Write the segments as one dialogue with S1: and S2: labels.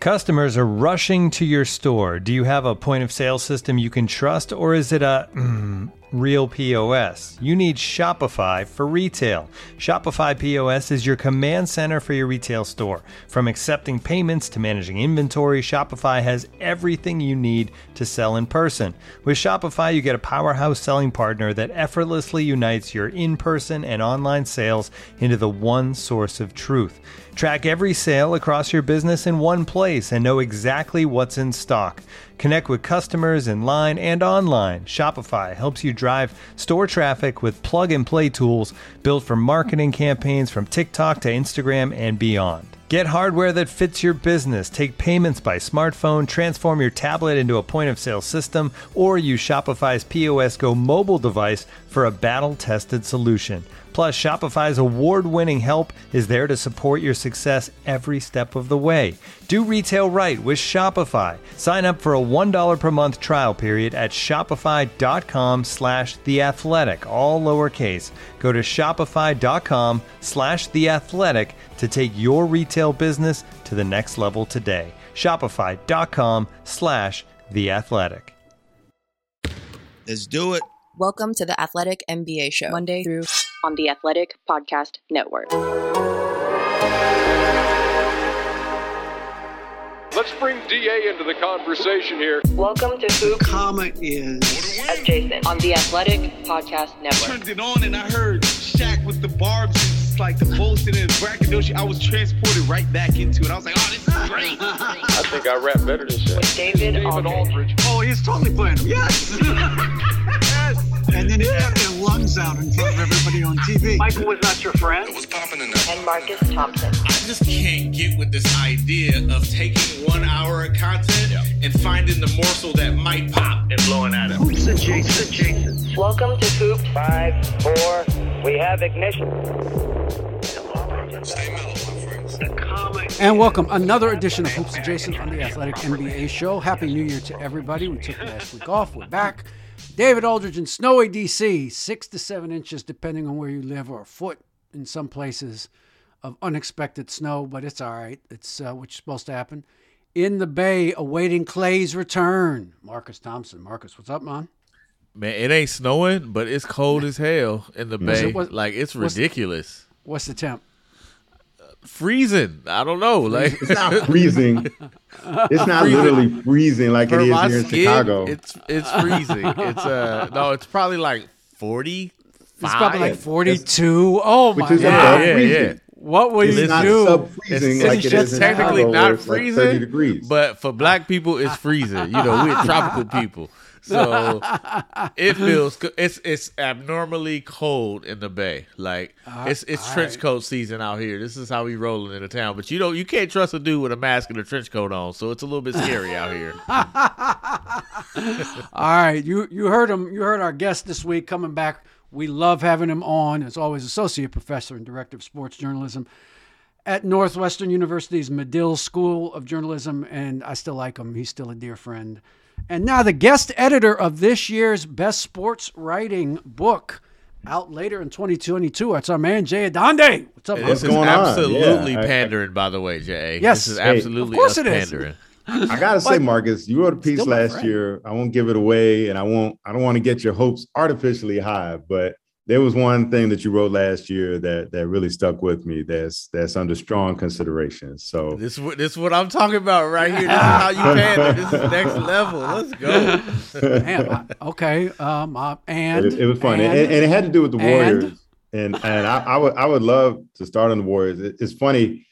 S1: Customers are rushing to your store. Do you have a point of sale system you can trust, or is it a real POS? You need Shopify for retail. Shopify POS is your command center for your retail store. From accepting payments to managing inventory, Shopify has everything you need to sell in person. With Shopify, you get a powerhouse selling partner that effortlessly unites your in-person and online sales into the one source of truth. Track every sale across your business in one place and know exactly what's in stock. Connect with customers in line and online. Shopify helps you drive store traffic with plug-and-play tools built for marketing campaigns from TikTok to Instagram and beyond. Get hardware that fits your business. Take payments by smartphone, transform your tablet into a point-of-sale system, or use Shopify's POS Go mobile device for a battle-tested solution. Plus, Shopify's award-winning help is there to support your success every step of the way. Do retail right with Shopify. Sign up for a $1 per month trial period at shopify.com/theathletic, all lowercase. Go to shopify.com/theathletic to take your retail business to the next level today. Shopify.com/theathletic.
S2: Let's do it.
S3: Welcome to the Athletic NBA Show, Monday through on the Athletic Podcast Network.
S4: Let's bring DA into the conversation here.
S3: Welcome to Hoop
S5: Comma is
S3: Jason on the Athletic Podcast Network.
S5: Turned it on and I heard Shaq with the barbs. It's like the bullshit and braggadocio. I was transported right back into it. I was like, oh, this is great.
S4: I think I rap better than Shaq.
S3: With David Aldridge.
S5: Oh, he's totally playing him. Yes. Yes. And then it had their lungs out in front of everybody on TV.
S6: Michael was not your friend.
S2: It was popping in there.
S3: And Marcus Thompson.
S7: I just can't get with this idea of taking 1 hour of content and finding the morsel that might pop and blowing at it.
S6: Hoops adjacent.
S3: Welcome to Hoop
S6: 5, 4. We have ignition.
S2: Stay mellow, my friends.
S6: The comma.
S8: And welcome another edition of Hoops Adjacent on the Athletic NBA Show. Happy New Year to everybody. We took last week off. We're back. David Aldridge in snowy D.C., 6 to 7 inches depending on where you live, or a foot in some places of unexpected snow, but it's all right. It's what's supposed to happen. In the Bay, awaiting Clay's return. Marcus Thompson. Marcus, what's up, man?
S9: Man, it ain't snowing, but it's cold as hell in the Bay. It's ridiculous.
S8: What's the temp?
S9: Freezing. I don't know. Like
S10: it's not freezing. It's not literally freezing like it is here in Chicago.
S9: It's freezing. It's it's probably like 40.
S8: It's probably like 42. Oh my
S10: God.
S9: Yeah.
S8: What will you
S10: not
S8: do?
S10: Sub-freezing like it is in
S9: technically
S10: Chicago,
S9: not freezing,
S10: like 30 degrees.
S9: But for black people, it's freezing. You know, we're tropical people. So it feels it's abnormally cold in the Bay. Like it's trench coat season out here. This is how we rolling in the town. But you can't trust a dude with a mask and a trench coat on. So it's a little bit scary out here.
S8: All right, you heard him. You heard our guest this week coming back. We love having him on. As always, associate professor and director of sports journalism at Northwestern University's Medill School of Journalism, and I still like him. He's still a dear friend. And now the guest editor of this year's Best Sports Writing book, out later in 2022. It's our man, Jay Adande. What's up, man?
S9: This is absolutely pandering, by the way, Jay.
S8: Yes.
S9: This is absolutely
S8: of course it
S9: pandering.
S8: Is.
S10: I got to say, Marcus, you wrote a piece last year. I won't give it away, and I don't want to get your hopes artificially high, but there was one thing that you wrote last year that really stuck with me. That's under strong consideration. So
S9: this is what I'm talking about right here. This is how you pander. This is next level. Let's go.
S8: Man, okay. And
S10: it was fun, and it had to do with the Warriors. And I would love to start on the Warriors. It's funny.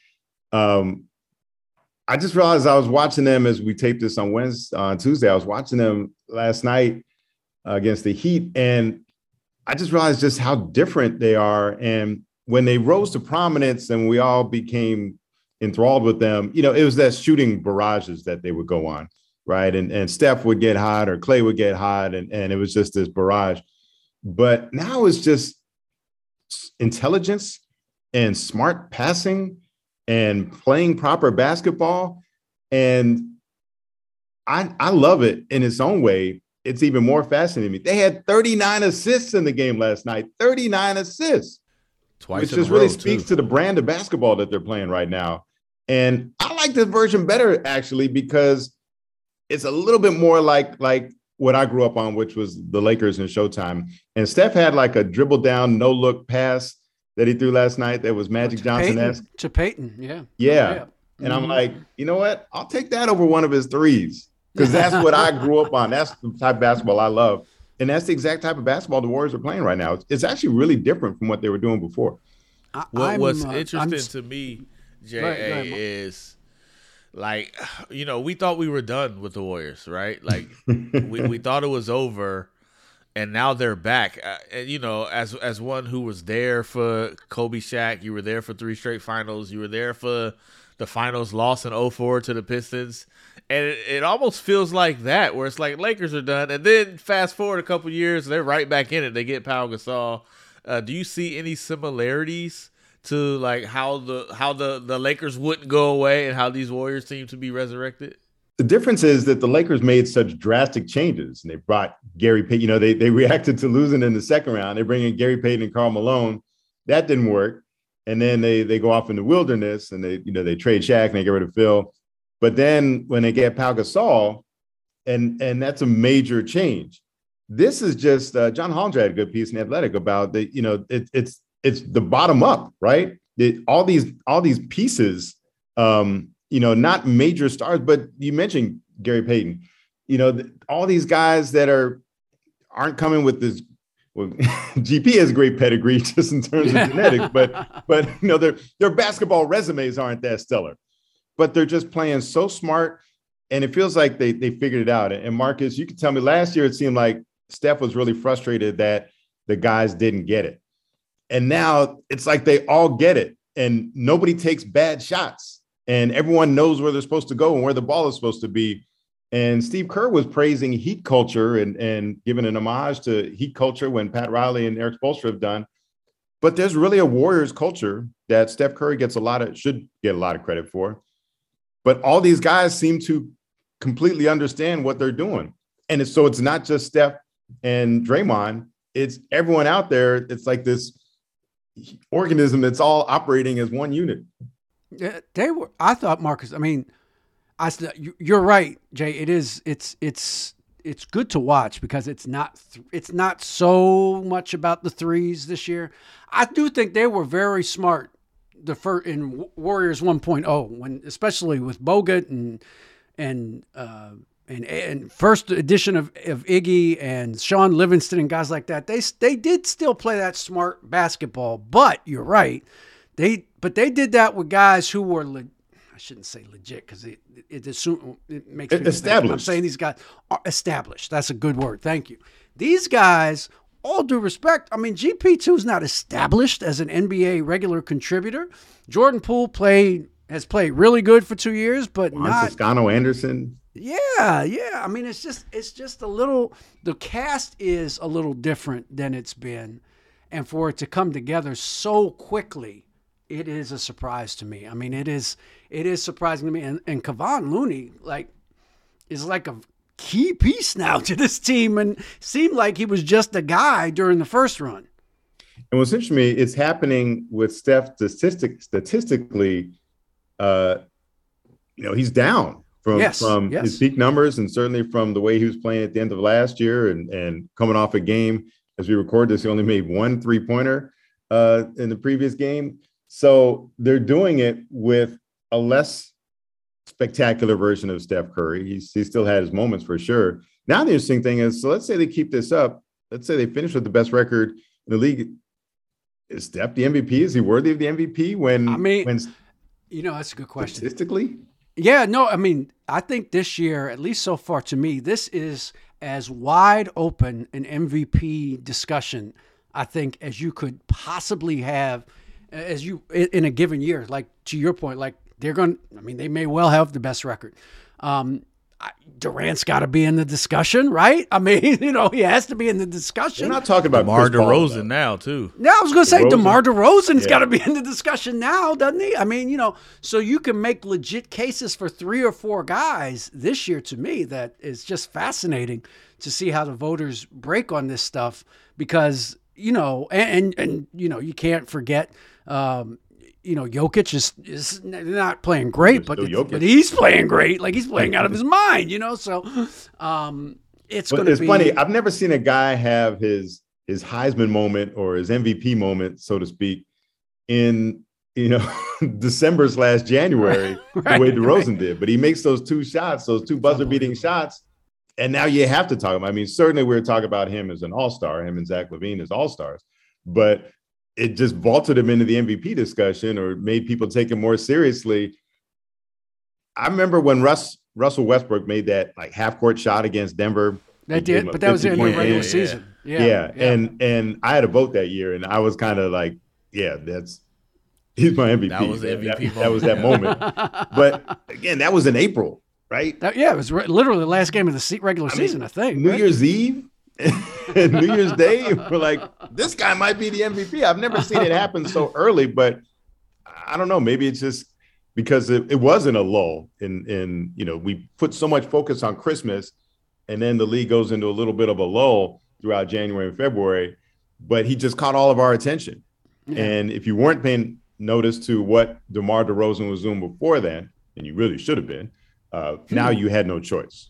S10: I just realized I was watching them as we taped this on Tuesday. I was watching them last night against the Heat, and I just realized just how different they are. And when they rose to prominence and we all became enthralled with them, it was that shooting barrages that they would go on, right? And Steph would get hot or Clay would get hot, and it was just this barrage. But now it's just intelligence and smart passing and playing proper basketball. And I love it in its own way. It's even more fascinating to me. They had 39 assists in the game last night. 39 assists.
S9: Twice
S10: which just really speaks to the brand of basketball that they're playing right now. And I like this version better, actually, because it's a little bit more like what I grew up on, which was the Lakers and Showtime. And Steph had like a dribble down, no look pass that he threw last night that was Magic Johnson-esque.
S8: To Peyton, yeah.
S10: Yeah. And I'm like, you know what? I'll take that over one of his threes, because that's what I grew up on. That's the type of basketball I love. And that's the exact type of basketball the Warriors are playing right now. It's actually really different from what they were doing before.
S9: What's interesting to me, J.A., is like, you know, we thought we were done with the Warriors, right? Like we thought it was over, and now they're back. And, you know, as one who was there for Kobe Shaq, you were there for 3 straight finals. You were there for the finals loss in 2004 to the Pistons. And it almost feels like that, where it's like Lakers are done. And then fast forward a couple years, they're right back in it. They get Pau Gasol. Do you see any similarities to like how the Lakers wouldn't go away and how these Warriors seem to be resurrected?
S10: The difference is that the Lakers made such drastic changes, and they brought Gary Payton. You know, they reacted to losing in the second round. They bring in Gary Payton and Karl Malone. That didn't work. And then they go off in the wilderness, and they trade Shaq and they get rid of Phil. But then when they get Pau Gasol, and that's a major change. This is just John Hollinger had a good piece in Athletic about the, you know, it's the bottom up, right? All these pieces, you know, not major stars, but you mentioned Gary Payton. You know, all these guys that aren't coming with this. Well, GP has a great pedigree just in terms of genetics, but you know, their basketball resumes aren't that stellar. But they're just playing so smart, and it feels like they figured it out. And Marcus, you can tell me, last year it seemed like Steph was really frustrated that the guys didn't get it. And now it's like they all get it, and nobody takes bad shots, and everyone knows where they're supposed to go and where the ball is supposed to be. And Steve Kerr was praising Heat culture and giving an homage to Heat culture when Pat Riley and Eric Spoelstra have done. But there's really a Warriors culture that Steph Curry should get a lot of credit for. But all these guys seem to completely understand what they're doing. And so it's not just Steph and Draymond, it's everyone out there. It's like this organism that's all operating as one unit.
S8: I thought, Marcus, I mean, you're right, Jay. It's good to watch because it's not so much about the threes this year. I do think they were very smart in Warriors 1.0, when especially with Bogut and first edition of Iggy and Sean Livingston and guys like that. They did still play that smart basketball, but you're right. They did that with guys who were I shouldn't say legit because it makes me established. I'm saying these guys are established. That's a good word. Thank you. These guys, all due respect, I mean, GP2 is not established as an NBA regular contributor. Jordan Poole has played really good for 2 years, but not
S10: Toscano Anderson.
S8: Yeah. I mean, it's just a little. The cast is a little different than it's been, and for it to come together so quickly, it is a surprise to me. I mean, it is surprising to me. And Kevon Looney is like a key piece now to this team, and seemed like he was just a guy during the first run.
S10: And what's interesting to me, it's happening with Steph statistically. You know, he's down from his peak numbers, and certainly from the way he was playing at the end of last year, and coming off a game as we record this, he only made 1 3-pointer in the previous game. So they're doing it with a less spectacular version of Steph Curry. He still had his moments for sure. Now the interesting thing is, so let's say they keep this up. Let's say they finish with the best record in the league. Is Steph the MVP? Is he worthy of the MVP? When
S8: you know, that's a good question.
S10: Statistically?
S8: Yeah, no, I mean, I think this year, at least so far to me, this is as wide open an MVP discussion, I think, as you could possibly have in a given year. Like, to your point, like they may well have the best record. Durant's got to be in the discussion, right? I mean, you know, he has to be in the discussion.
S10: We're not talking about
S9: DeMar DeRozan now, too.
S8: Yeah, I was going to say DeMar DeRozan's got to be in the discussion now, doesn't he? I mean, you know, so you can make legit cases for 3 or 4 guys this year. To me, that is just fascinating to see how the voters break on this stuff, because, you know, and you know, you can't forget, Jokic is not playing great, but he's playing great. Like he's playing out of his mind, So it's going to be
S10: funny. I've never seen a guy have his Heisman moment or his MVP moment, so to speak, in December/January, the way DeRozan did. But he makes those two buzzer-beating shots, and now you have to talk about. I mean, certainly we're talking about him as an all-star, him and Zach LaVine as all-stars, but it just vaulted him into the MVP discussion or made people take him more seriously. I remember when Russell Westbrook made that like half-court shot against Denver.
S8: They did, but that was in the regular season. Yeah.
S10: And I had a vote that year, and I was kind of like, he's my MVP.
S9: That was the MVP
S10: that was that moment. But again, that was in April, right?
S8: It was literally the last game of the regular season, I think.
S10: New Year's Eve and New Year's Day, we're like, this guy might be the MVP. I've never seen it happen so early, but I don't know. Maybe it's just because it wasn't a lull. We put so much focus on Christmas, and then the league goes into a little bit of a lull throughout January and February, but he just caught all of our attention. Yeah. And if you weren't paying notice to what DeMar DeRozan was doing before then, and you really should have been, now you had no choice.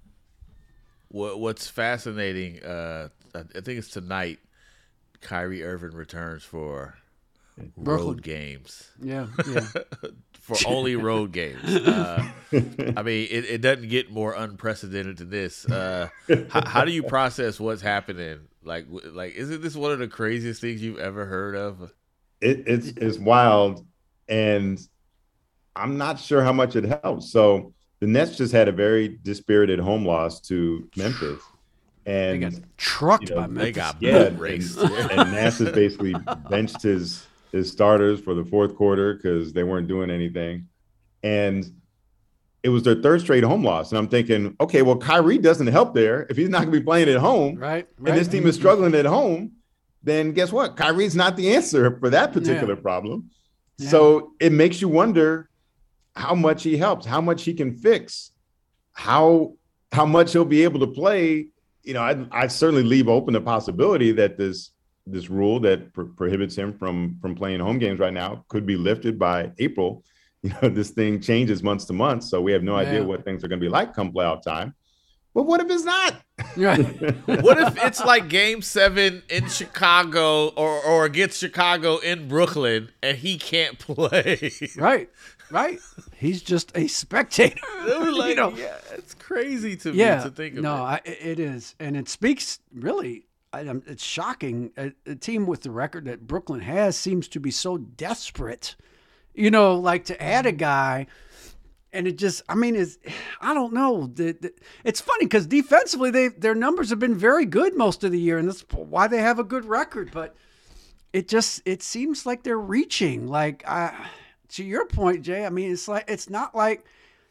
S9: What's fascinating, I think it's tonight, Kyrie Irving returns for road games.
S8: Yeah.
S9: For only road games. I mean, it doesn't get more unprecedented than this. How do you process what's happening? Like, isn't this one of the craziest things you've ever heard of?
S10: It's wild, and I'm not sure how much it helps. So the Nets just had a very dispirited home loss to Memphis, and
S8: they got trucked by Memphis.
S9: They got boat raced.
S10: And Nash has basically benched his starters for the fourth quarter because they weren't doing anything, and it was their third straight home loss. And I'm thinking, okay, well, Kyrie doesn't help there if he's not going to be playing at home,
S8: right?
S10: And this team is struggling at home. Then guess what? Kyrie's not the answer for that particular problem. Yeah. So it makes you wonder how much he helps, how much he can fix, how much he'll be able to play. I certainly leave open the possibility that this rule that prohibits him from playing home games right now could be lifted by April. This thing changes month to month, so we have no idea what things are going to be like come playoff time. But what if it's not?
S8: Right.
S9: What if it's like Game 7 in Chicago or against Chicago in Brooklyn and he can't play?
S8: Right. He's just a spectator.
S9: It's crazy to me to think of.
S8: No, it is. And it speaks really, it's shocking. A team with the record that Brooklyn has seems to be so desperate, to add a guy. And it just, I don't know. It's funny because defensively, their numbers have been very good most of the year, and that's why they have a good record. But it seems like they're reaching. To your point, Jay, it's not like,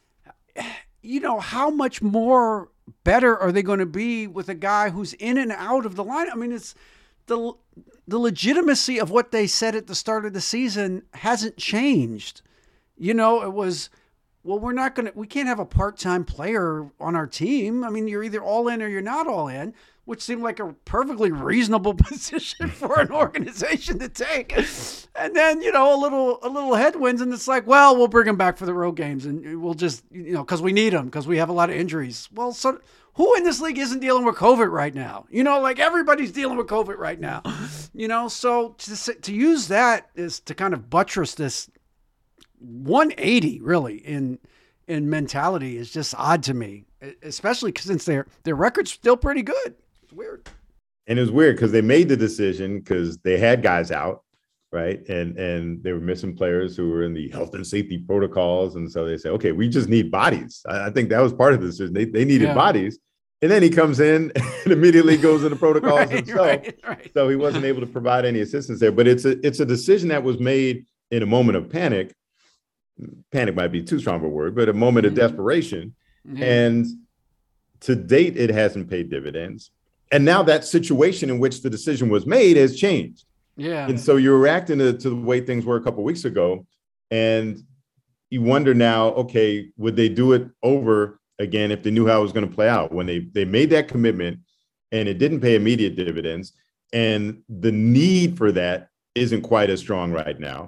S8: how much more better are they going to be with a guy who's in and out of the line? It's the legitimacy of what they said at the start of the season hasn't changed. It was, well, we can't have a part-time player on our team. You're either all in or you're not all in, which seemed like a perfectly reasonable position for an organization to take. And then, a little headwinds, and it's like, well, we'll bring him back for the road games, and we'll just, because we need him, because we have a lot of injuries. Well, so who in this league isn't dealing with COVID right now? Everybody's dealing with COVID right now. So to use that is to kind of buttress this 180 really in mentality is just odd to me, especially since their record's still pretty good. It's weird.
S10: And it was weird because they made the decision because they had guys out, right? And they were missing players who were in the health and safety protocols. And so they said, okay, we just need bodies. I think that was part of the decision. They needed bodies. And then he comes in and immediately goes into protocols himself.
S8: Right.
S10: So he wasn't able to provide any assistance there. But it's a decision that was made in a moment of panic. Panic might be too strong of a word, but a moment of desperation. Mm-hmm. And to date, it hasn't paid dividends. And now that situation in which the decision was made has changed.
S8: Yeah.
S10: And so you're reacting to the way things were a couple of weeks ago. And you wonder now, okay, would they do it over again if they knew how it was going to play out? When they made that commitment and it didn't pay immediate dividends, and the need for that isn't quite as strong right now.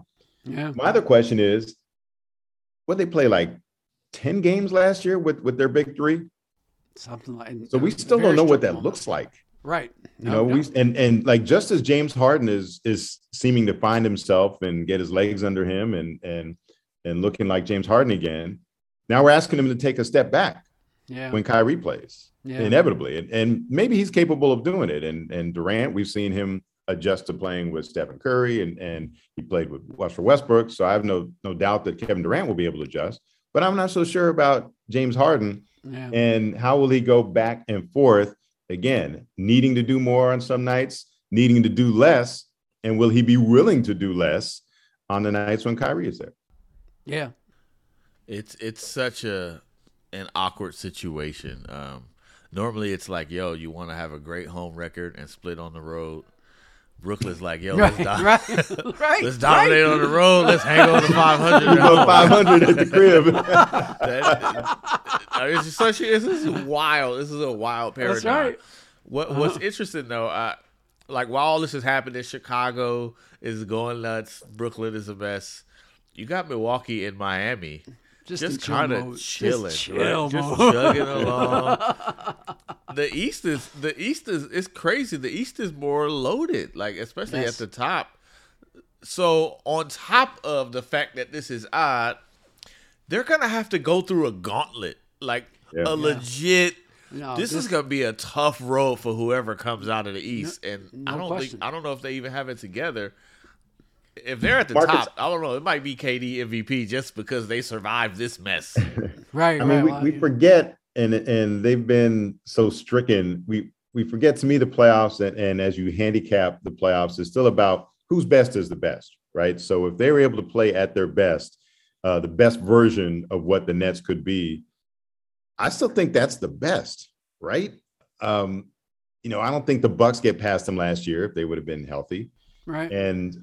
S8: Yeah.
S10: My other question is, what they play like 10 games last year with their big three?
S8: Something like.
S10: So we still don't know what that looks like.
S8: Right.
S10: And like just as James Harden is seeming to find himself and get his legs under him and looking like James Harden again, now we're asking him to take a step back when Kyrie plays inevitably. And maybe he's capable of doing it. And Durant, we've seen him adjust to playing with Stephen Curry and he played with Russell Westbrook. So I have no doubt that Kevin Durant will be able to adjust, but I'm not so sure about James Harden and how will he go back and forth again, needing to do more on some nights, needing to do less. And will he be willing to do less on the nights when Kyrie is there?
S8: Yeah.
S9: It's such an awkward situation. Normally it's like, yo, you want to have a great home record and split on the road. Brooklyn's like, yo, let's dominate on the road. Let's hang on to 500.
S10: 500 at the crib.
S9: This is wild. This is a wild paradigm.
S8: That's right.
S9: What's interesting though, like while all this is happening, Chicago is going nuts. Brooklyn is a mess. You got Milwaukee and Miami. Just kind of chilling, just chugging along. The East is it's crazy. The East is more loaded, like especially at the top. So on top of the fact that this is odd, they're gonna have to go through a gauntlet, like legit. This is gonna be a tough road for whoever comes out of the East, and I don't know if they even have it together. If they're at the top, I don't know. It might be KD MVP just because they survived this mess.
S8: Right.
S10: I mean, we forget, and they've been so stricken. We forget, to me, the playoffs, and as you handicap the playoffs, it's still about who's best is the best, right? So if they were able to play at their best, the best version of what the Nets could be, I still think that's the best, right? I don't think the Bucks get past them last year if they would have been healthy.
S8: Right.
S10: And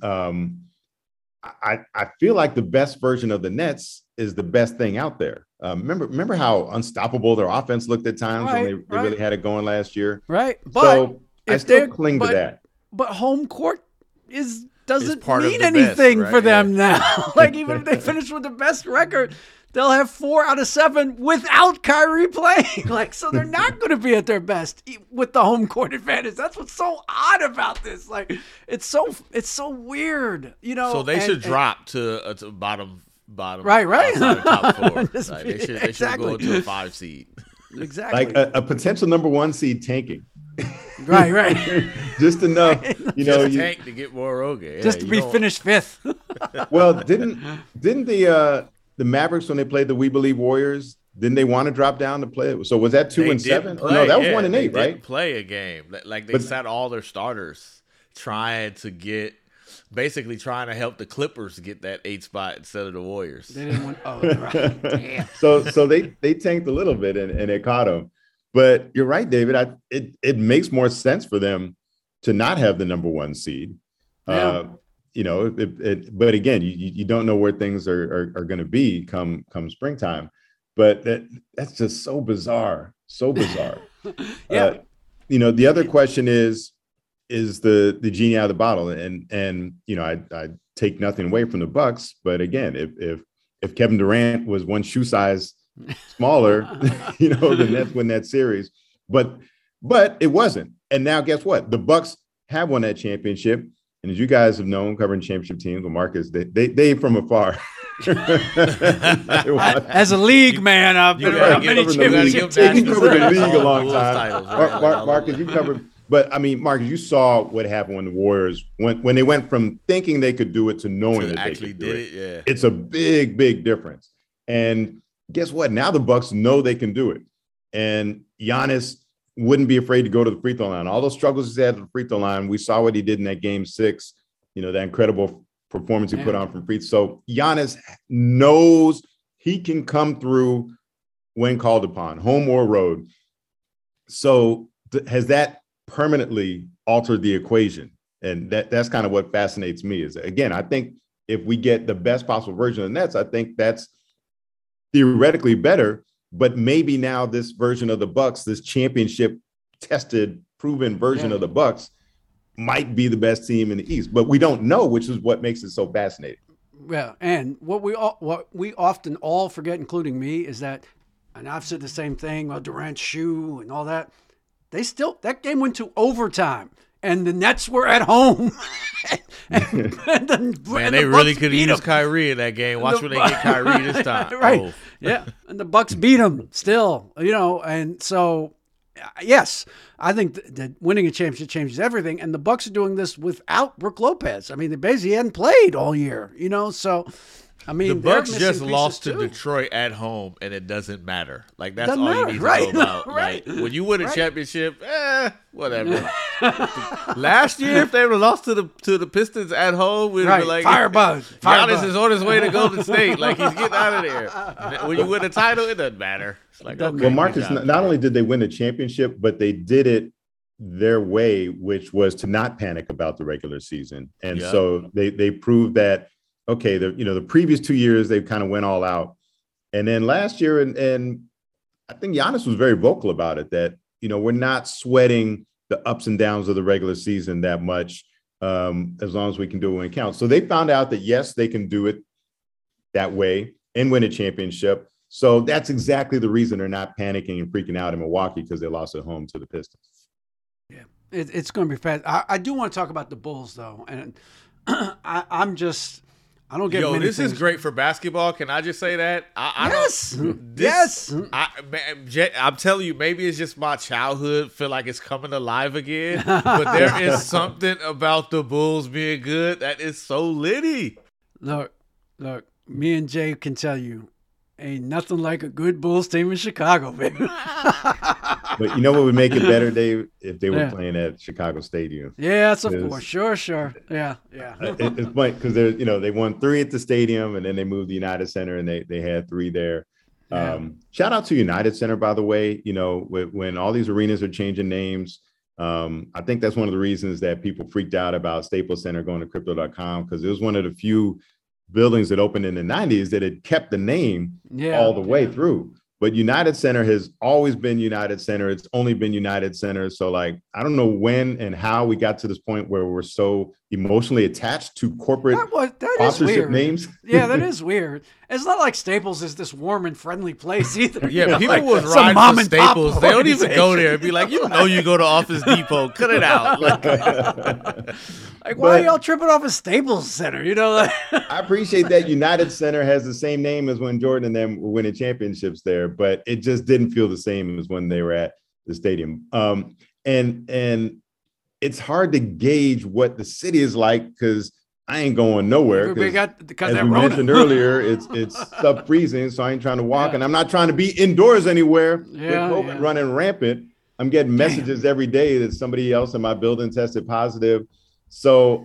S10: I feel like the best version of the Nets is the best thing out there. Remember how unstoppable their offense looked at times when they really had it going last year?
S8: Right. But
S10: so I still cling to that.
S8: But home court doesn't mean anything for them now. Like even if they finish with the best record, they'll have 4 out of 7 without Kyrie playing. Like, so they're not going to be at their best with the home court advantage. That's what's so odd about this. Like, it's so weird,
S9: So they should drop to bottom.
S8: Right.
S9: Top 4. Like, they should go into a 5 seed.
S8: Exactly.
S10: Like a potential number 1 seed tanking.
S8: Right.
S10: Just enough,
S9: just tank to get more Rogan.
S8: Just to be finished 5th.
S10: Well, didn't the Mavericks, when they played the We Believe Warriors, didn't they want to drop down to play? So was that 2-7? Oh, no, that was 1-8,
S9: they
S10: right?
S9: Didn't play a game. Like they sat all their starters trying to help the Clippers get that 8 spot instead of the Warriors.
S8: They didn't want. Oh, right. Damn.
S10: So they tanked a little bit and they caught them. But you're right, David. It makes more sense for them to not have the number 1 seed.
S8: Yeah.
S10: But again, you don't know where things are going to be come springtime. But that's just so bizarre.
S8: Yeah.
S10: The other question is the genie out of the bottle, and I take nothing away from the Bucks, but again, if Kevin Durant was 1 shoe size smaller, the Nets win that series, but it wasn't. And now guess what? The Bucks have won that championship. And as you guys have known, covering championship teams with Marcus, they from afar.
S8: As a league man, I've been around many championship teams.
S10: You covered the league a long time. Marcus, you covered. But I mean, Marcus, you saw what happened when the Warriors when they went from thinking they could do it to knowing that they could do it.
S9: Yeah.
S10: It's a big, big difference. And guess what? Now the Bucks know they can do it, and Giannis wouldn't be afraid to go to the free throw line. All those struggles he had at the free throw line, we saw what he did in that game 6, that incredible performance he put on from free. So Giannis knows he can come through when called upon, home or road. So has that permanently altered the equation? And that's kind of what fascinates me is, again, I think if we get the best possible version of the Nets, I think that's theoretically better. But maybe now this version of the Bucks, this championship tested, proven version of the Bucks might be the best team in the East, but we don't know, which is what makes it so fascinating.
S8: Yeah, and what we often all forget, including me, is that, and I've said the same thing about Durant's shoe and all that. That game went to overtime, and the Nets were at home.
S9: Man, they really could have used Kyrie in that game. Watch when they get Kyrie this time.
S8: Right?
S9: Oh.
S8: Yeah, and the Bucks beat them still. And so. Yes, I think that winning a championship changes everything, and the Bucks are doing this without Brook Lopez. I mean, they basically hadn't played all year, so I mean,
S9: the Bucks just lost to
S8: too.
S9: Detroit at home, and it doesn't matter. Like that's
S8: Doesn't
S9: all
S8: matter.
S9: you need
S8: Right.
S9: to know about.
S8: Right.
S9: Like, when you win a championship, whatever. Last year, if they would have lost to the Pistons at home, we'd be like,
S8: Firebuzz.
S9: Giannis is on his way to Golden State. Like he's getting out of there. When you win a title, it doesn't matter. It's like, okay,
S10: well, Marcus, not only did they win the championship, but they did it their way, which was to not panic about the regular season. And so they proved that, okay, the previous 2 years, they kind of went all out. And then last year, and I think Giannis was very vocal about it, that, we're not sweating the ups and downs of the regular season that much, as long as we can do it when it counts. So they found out that, yes, they can do it that way and win a championship. So that's exactly the reason they're not panicking and freaking out in Milwaukee, because they lost at home to the Pistons.
S8: Yeah, it's going to be fast. I do want to talk about the Bulls, though. And I don't get many
S9: this
S8: things.
S9: is great for basketball. Can I just say that?
S8: Yes.
S9: I'm telling you, maybe it's just my childhood feel like it's coming alive again. But there is something about the Bulls being good that is so litty.
S8: Look, me and Jay can tell you, ain't nothing like a good Bulls team in Chicago, baby.
S10: But you know what would make it better, Dave, if they were playing at Chicago Stadium?
S8: Yes, of course. Sure. Yeah.
S10: It's funny because they won 3 at the stadium, and then they moved the United Center, and they had 3 there. Shout out to United Center, by the way. When all these arenas are changing names, I think that's one of the reasons that people freaked out about Staples Center going to Crypto.com, because it was one of the few buildings that opened in the 90s that had kept the name all the way through. But United Center has always been United Center. It's only been United Center. So, I don't know when and how we got to this point where we're so emotionally attached to corporate sponsorship names.
S8: Yeah, that is weird. It's not like Staples is this warm and friendly place either.
S9: Yeah, people was riding for Staples. They don't even go there and be like, you go to Office Depot. Cut it out.
S8: Why are y'all tripping off a Staples Center?
S10: I appreciate that United Center has the same name as when Jordan and them were winning championships there, but it just didn't feel the same as when they were at the stadium. And it's hard to gauge what the city is like, because I ain't going nowhere. As we mentioned earlier, it's sub-freezing, so I ain't trying to walk, and I'm not trying to be indoors anywhere with COVID running rampant. I'm getting messages every day that somebody else in my building tested positive. So,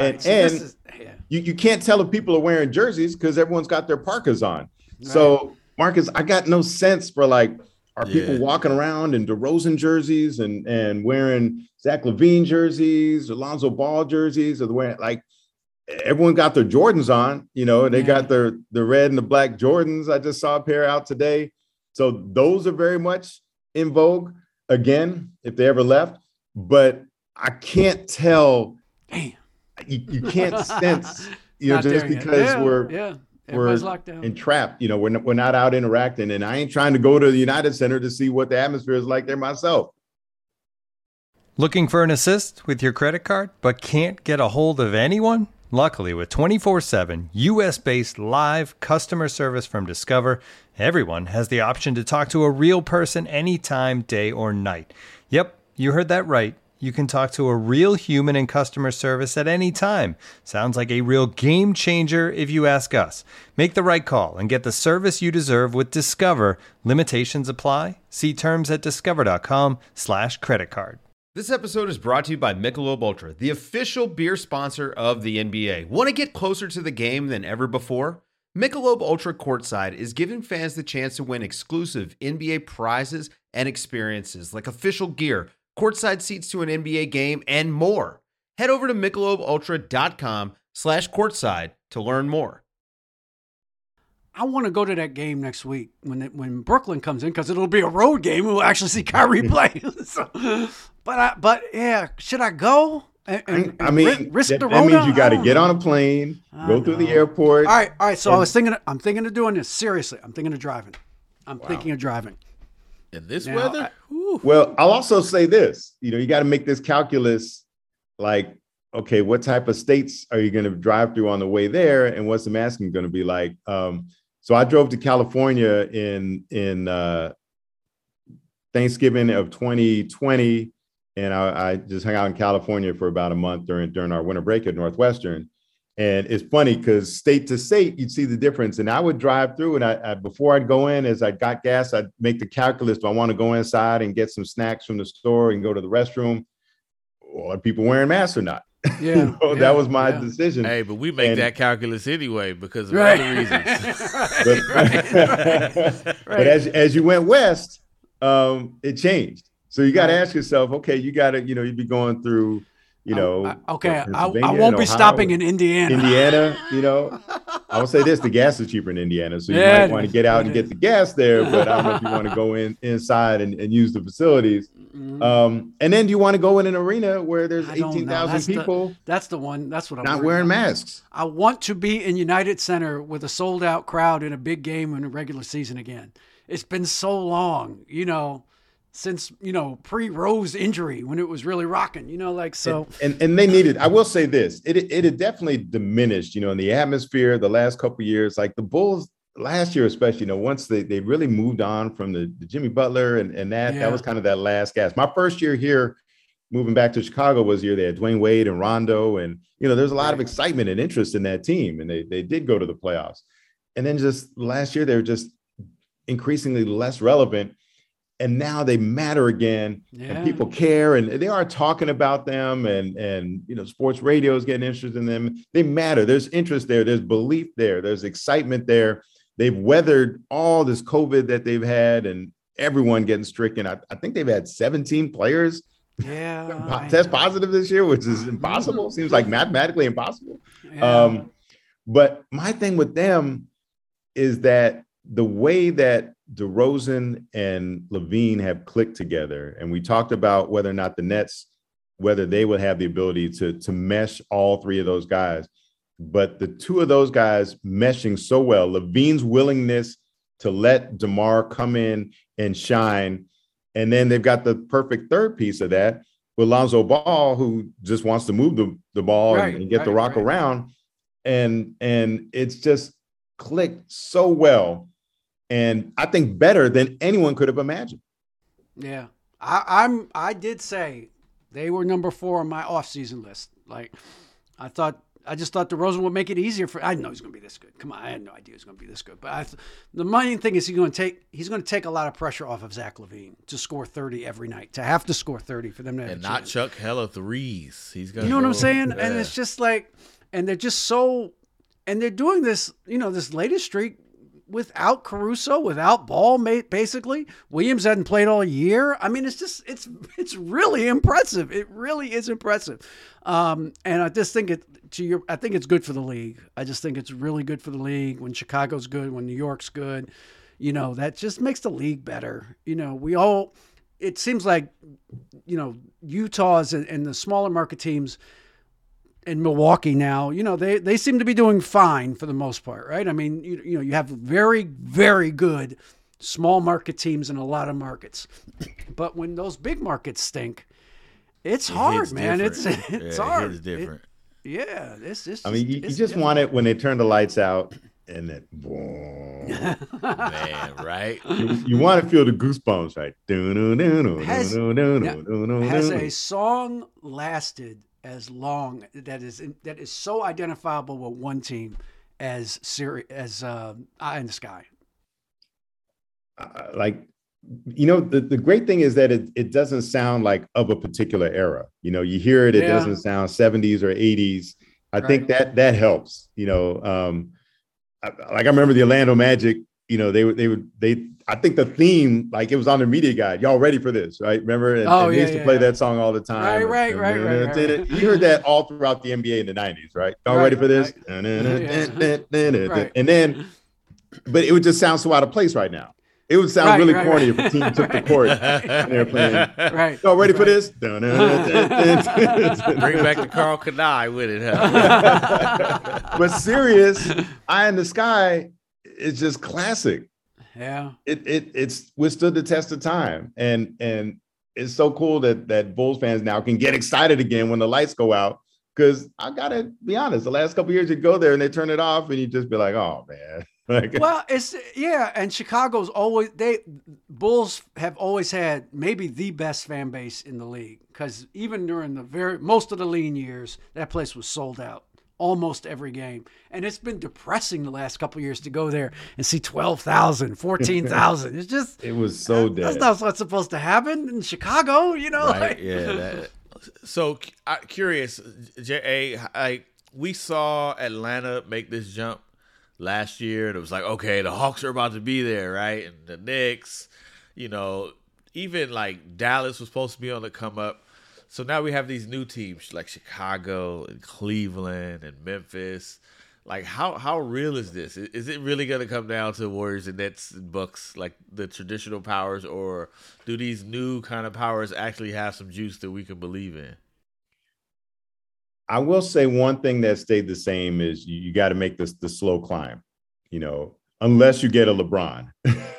S10: you can't tell if people are wearing jerseys because everyone's got their parkas on. Right. So, Marcus, I got no sense for are people walking around in DeRozan jerseys and wearing Zach LaVine jerseys, Alonzo Ball jerseys, or wearing everyone got their Jordans on, they got the red and the black Jordans. I just saw a pair out today. So those are very much in vogue again, if they ever left. But I can't tell. You can't sense, just because we're
S8: locked down,
S10: entrapped. We're not out interacting, and I ain't trying to go to the United Center to see what the atmosphere is like there myself.
S1: Looking for an assist with your credit card, but can't get a hold of anyone? Luckily, with 24/7 U.S.-based live customer service from Discover, everyone has the option to talk to a real person anytime, day or night. Yep, you heard that right. You can talk to a real human in customer service at any time. Sounds like a real game changer if you ask us. Make the right call and get the service you deserve with Discover. Limitations apply. See terms at discover.com/creditcard.
S11: This episode is brought to you by Michelob Ultra, the official beer sponsor of the NBA. Want to get closer to the game than ever before? Michelob Ultra Courtside is giving fans the chance to win exclusive NBA prizes and experiences like official gear, courtside seats to an NBA game, and more. Head over to MichelobUltra.com/courtside to learn more.
S8: I want to go to that game next week when Brooklyn comes in, because it'll be a road game. We'll actually see Kyrie play. But should I go?
S10: I mean,
S8: risk
S10: that
S8: the Rona?
S10: means you got to
S8: I
S10: get
S8: don't
S10: on a plane,
S8: I
S10: go through the
S8: know.
S10: airport.
S8: All right. So I'm thinking of doing this seriously. I'm thinking of driving. I'm thinking of driving.
S9: In this
S8: Now,
S9: weather?
S10: Well, I'll also say this. You got to make this calculus. Like, okay, what type of states are you going to drive through on the way there, and what's the masking going to be like? So I drove to California in Thanksgiving of 2020. And I just hung out in California for about a month during our winter break at Northwestern. And it's funny because state to state, you'd see the difference. And I would drive through, and I before I'd go in, as I got gas, I'd make the calculus. Do I want to go inside and get some snacks from the store and go to the restroom? Or are people wearing masks or not?
S8: Yeah,
S10: that was my decision.
S9: Hey, but we make that calculus anyway because of
S8: Right.
S9: other reasons.
S10: But as you went west, it changed. So you got to ask yourself, okay, you got to, you'd be going through,
S8: Okay, I
S10: Pennsylvania
S8: won't be
S10: and Ohio
S8: stopping in Indiana.
S10: I would say this: the gas is cheaper in Indiana, so you
S8: Yeah,
S10: might want to get out and get the gas there. But I don't know if you want to go inside and use the facilities. And then do you want to go in an arena where there's 18,000 people?
S8: That's the one. That's what I'm
S10: not
S8: worried
S10: wearing
S8: about.
S10: masks.
S8: I want to be in United Center with a sold out crowd in a big game in a regular season again. It's been so long, since, pre-Rose injury when it was really rocking, so.
S10: And they needed, I will say this, it had definitely diminished, in the atmosphere the last couple of years, like the Bulls last year, especially, once they really moved on from the Jimmy Butler and that was kind of that last gas. My first year here, moving back to Chicago, was the year they had Dwayne Wade and Rondo. And, there's a lot of excitement and interest in that team. And they did go to the playoffs. And then just last year, they were just increasingly less relevant. And now they matter again, and people care, and they are talking about them, and sports radio is getting interested in them. They matter. There's interest there. There's belief there. There's excitement there. They've weathered all this COVID that they've had, and everyone getting stricken. I think they've had 17 players test positive this year, which is impossible. Seems like mathematically impossible.
S8: Yeah.
S10: But my thing with them is that the way that DeRozan and Levine have clicked together, and we talked about whether or not the Nets, whether they would have the ability to mesh all three of those guys, but the two of those guys meshing so well, Levine's willingness to let DeMar come in and shine, and then they've got the perfect third piece of that with Lonzo Ball, who just wants to move the ball and get the rock around, and it's just clicked so well. And I think better than anyone could have imagined.
S8: Yeah, I did say they were number 4 on my off-season list. Like, I just thought DeRozan would make it easier for. I didn't know he's going to be this good. Come on, I had no idea he was going to be this good. But the main thing is he's going to take a lot of pressure off of Zach LaVine to score 30 every night. To have to score 30 for them to have
S9: and
S8: a
S9: not
S8: chance.
S9: chuck hella threes. He's going.
S8: You know what I'm saying? Yeah. And it's just like, and they're just so, and they're doing this. This latest streak without Caruso, without Ball, basically. Williams hadn't played all year. I mean, it's really impressive. It really is impressive. And I just think I think it's good for the league. I just think it's really good for the league when Chicago's good, when New York's good. That just makes the league better. It seems like, Utah's and the smaller market teams in Milwaukee now, they seem to be doing fine for the most part, right? I mean, you have very, very good small market teams in a lot of markets, but when those big markets stink, it's hard, man. It's hard.
S9: It's different.
S8: It's just.
S10: I mean, you just want it when they turn the lights out and then boom.
S9: Man, right?
S10: You want to feel the goosebumps, right?
S8: Has a song lasted as long that is so identifiable with one team as Eye in the Sky?
S10: The great thing is that it doesn't sound like of a particular era. You hear it, it doesn't sound 70s or 80s. I think that helps. I remember the Orlando Magic. I think the theme, like, it was on the media guide. Y'all ready for this, right? Remember? And they used to play that song all the time.
S8: Right.
S10: You heard that all throughout the NBA in the 90s, right? Y'all ready for this? And then, but it would just sound so out of place right now. It would sound really corny if a team took the court and they're playing.
S8: Right.
S10: Y'all ready for this?
S9: Bring back the Carl Kanai with it, huh?
S10: But Sirius, Eye in the Sky, is just classic.
S8: Yeah.
S10: It's withstood the test of time. And it's so cool that Bulls fans now can get excited again when the lights go out. Because I gotta be honest, the last couple of years you go there and they turn it off and you just be like, oh man.
S8: Well, and Chicago's Bulls have always had maybe the best fan base in the league, because even during most of the lean years, that place was sold out almost every game. And it's been depressing the last couple of years to go there and see 12,000, 14,000. It's just,
S10: it was so dead.
S8: That's not what's supposed to happen in Chicago,
S9: Right? Yeah. So curious, J.A., we saw Atlanta make this jump last year, and it was like, okay, the Hawks are about to be there, right? And the Knicks, even like Dallas was supposed to be on the come up. So now we have these new teams like Chicago and Cleveland and Memphis. Like, how real is this? Is it really going to come down to Warriors and Nets and Bucks, like the traditional powers, or do these new kind of powers actually have some juice that we can believe in?
S10: I will say one thing that stayed the same is you got to make this the slow climb, unless you get a LeBron.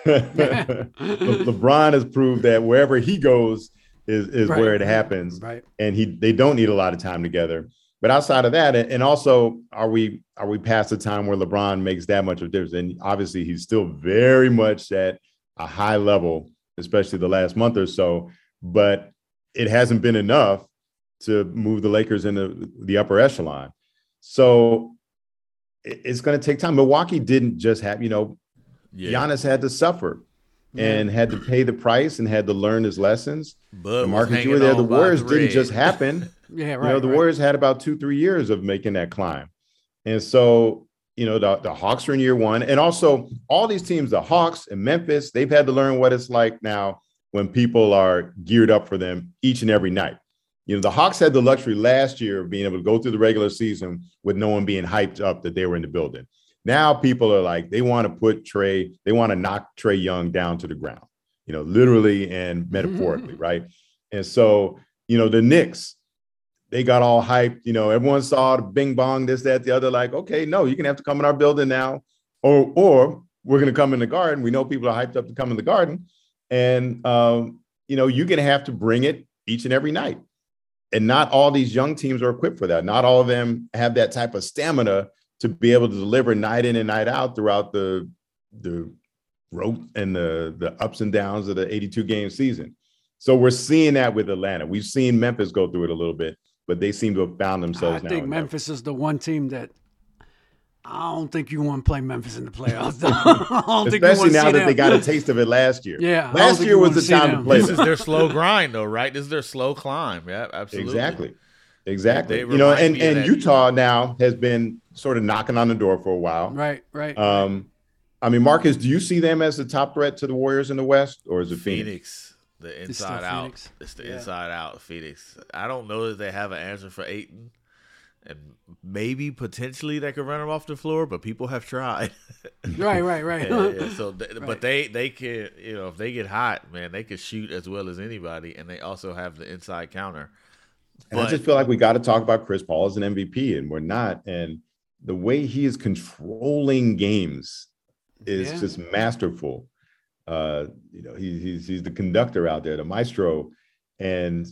S10: LeBron has proved that wherever he goes is right. Where it happens.
S8: Right.
S10: And they don't need a lot of time together. But outside of that, and also, are we past the time where LeBron makes that much of a difference? And obviously, he's still very much at a high level, especially the last month or so. But it hasn't been enough to move the Lakers into the upper echelon. So it's going to take time. Milwaukee didn't just have, Giannis had to suffer and had to pay the price and had to learn his lessons.
S9: But
S10: Marcus, you were there. The Warriors didn't just happen.
S8: Yeah, right.
S10: The Warriors had about 2-3 years of making that climb. And so, the Hawks are in year one. And also all these teams, the Hawks and Memphis, they've had to learn what it's like now when people are geared up for them each and every night. The Hawks had the luxury last year of being able to go through the regular season with no one being hyped up that they were in the building. Now people are like, they want to knock Trae Young down to the ground, literally and metaphorically, right? And so, the Knicks, they got all hyped. Everyone saw the bing bong, this, that, the other, like, okay, no, you're going to have to come in our building now, or we're going to come in the Garden. We know people are hyped up to come in the Garden. And, you're going to have to bring it each and every night. And not all these young teams are equipped for that. Not all of them have that type of stamina to be able to deliver night in and night out throughout the road and the ups and downs of the 82-game season. So we're seeing that with Atlanta. We've seen Memphis go through it a little bit, but they seem to have found themselves now.
S8: I think Memphis is the one team that I don't think you want to play Memphis in the playoffs.
S10: Especially now that they got a taste of it last year.
S8: Yeah.
S10: Last year was the time to play
S9: them. This is their slow grind, though, right? This is their slow climb. Yeah, absolutely.
S10: Exactly. And Utah now has been sort of knocking on the door for a while.
S8: Right.
S10: Marcus, do you see them as the top threat to the Warriors in the West, or is it Phoenix?
S9: The inside out. Phoenix. It's the inside out Phoenix. I don't know that they have an answer for Ayton. And maybe potentially they could run them off the floor, but people have tried.
S8: Right.
S9: Yeah. So, but they can, if they get hot, man, they can shoot as well as anybody, and they also have the inside counter.
S10: And I just feel like we got to talk about Chris Paul as an MVP, and we're not. And the way he is controlling games is just masterful. He's the conductor out there, the maestro, and